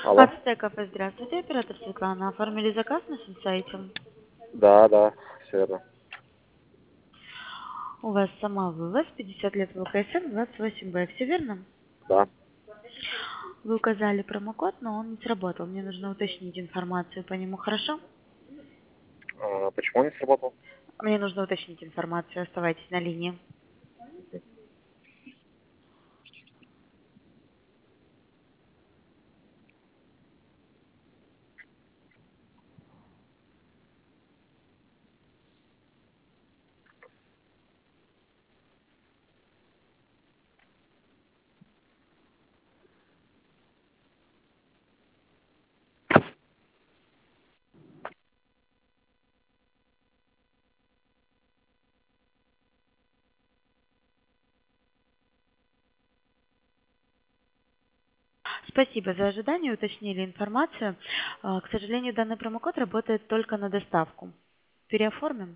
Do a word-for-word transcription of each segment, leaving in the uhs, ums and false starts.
Алло. АЦТ кафе, здравствуйте, оператор Светлана. Оформили заказ на нашем сайте? Да, да, все верно. У вас сама вывоз, пятьдесят лет ВКСМ, двадцать восемь Б, все верно? Да. Вы указали промокод, но он не сработал. Мне нужно уточнить информацию по нему, хорошо? А, почему не сработал? Мне нужно уточнить информацию, оставайтесь на линии. Спасибо за ожидание, уточнили информацию. А, К сожалению, данный промокод работает только на доставку. Переоформим?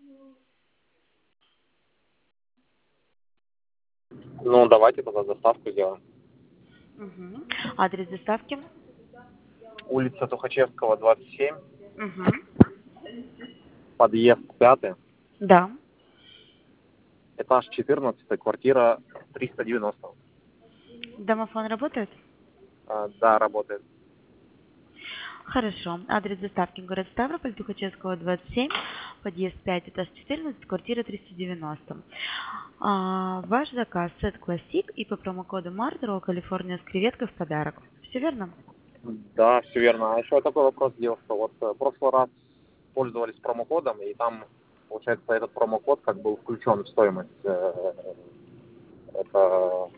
Ну, давайте тогда доставку сделаем. Угу. Адрес доставки? Улица Тухачевского, двадцать семь, Угу. подъезд пятый, Да. этаж четырнадцатый, квартира триста девяносто. Домофон работает? А, да, работает. Хорошо. Адрес доставки город Ставрополь, Тухачевского, двадцать семь, подъезд пять, этаж четырнадцать, квартира триста девяносто. А, ваш заказ сет классик и по промокоду Мартро Калифорния с креветкой в подарок. Все верно? Да, все верно. А еще такой вопрос, девушка. Вот э, в прошлый раз пользовались промокодом, и там, получается, этот промокод как был включен в стоимость. э, Это,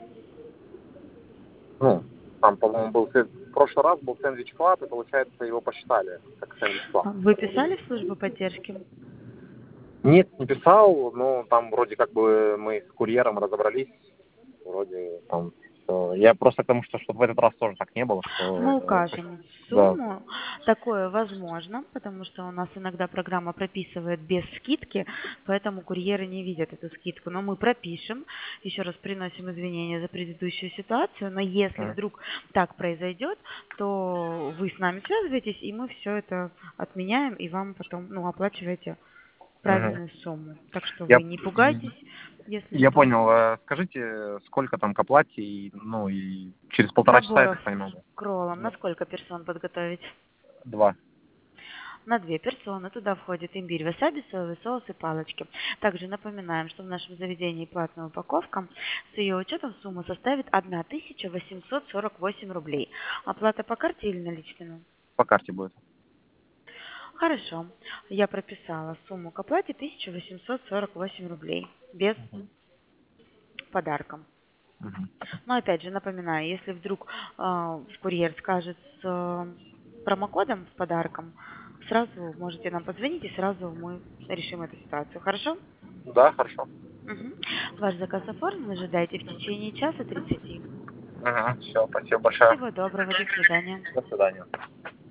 ну, там, по-моему, был сэнд- в прошлый раз был сэндвич клаб, и, получается, его посчитали как сэндвич клаб. Вы писали в службу поддержки? Нет, не писал, но там вроде как бы мы с курьером разобрались, вроде там всё. Я просто к тому, что чтобы в этот раз тоже так не было, Мы что э, укажем да. сумму. Такое возможно, потому что у нас иногда программа прописывает без скидки, поэтому курьеры не видят эту скидку. Но мы пропишем, еще раз приносим извинения за предыдущую ситуацию, но если Мгм. вдруг так произойдет, то вы с нами связываетесь, и мы все это отменяем, и вам потом, ну, оплачиваете Мгм. правильную сумму. Так что Я, вы не пугайтесь, если я что. понял. Э, Скажите, сколько там к оплате, и, ну, и через полтора часа, я Наборов так понимаю? с кроллом на сколько персон подготовить? Два. На две персоны. Туда входит имбирь, васаби, соевый соус и палочки. Также напоминаем, что в нашем заведении платная упаковка. С ее учетом сумма составит тысяча восемьсот сорок восемь рублей. Оплата по карте или наличными? По карте будет. Хорошо. Я прописала сумму к оплате тысяча восемьсот сорок восемь рублей. Без Мгм. подарка. Мгм. Но опять же напоминаю, если вдруг э, курьер скажет с э, промокодом, с подарком, сразу можете нам позвонить, и сразу мы решим эту ситуацию. Хорошо? Да, хорошо. Мгм. Ваш заказ оформлен, ожидайте в течение часа тридцати. Все, спасибо большое. Всего доброго, до свидания. До свидания.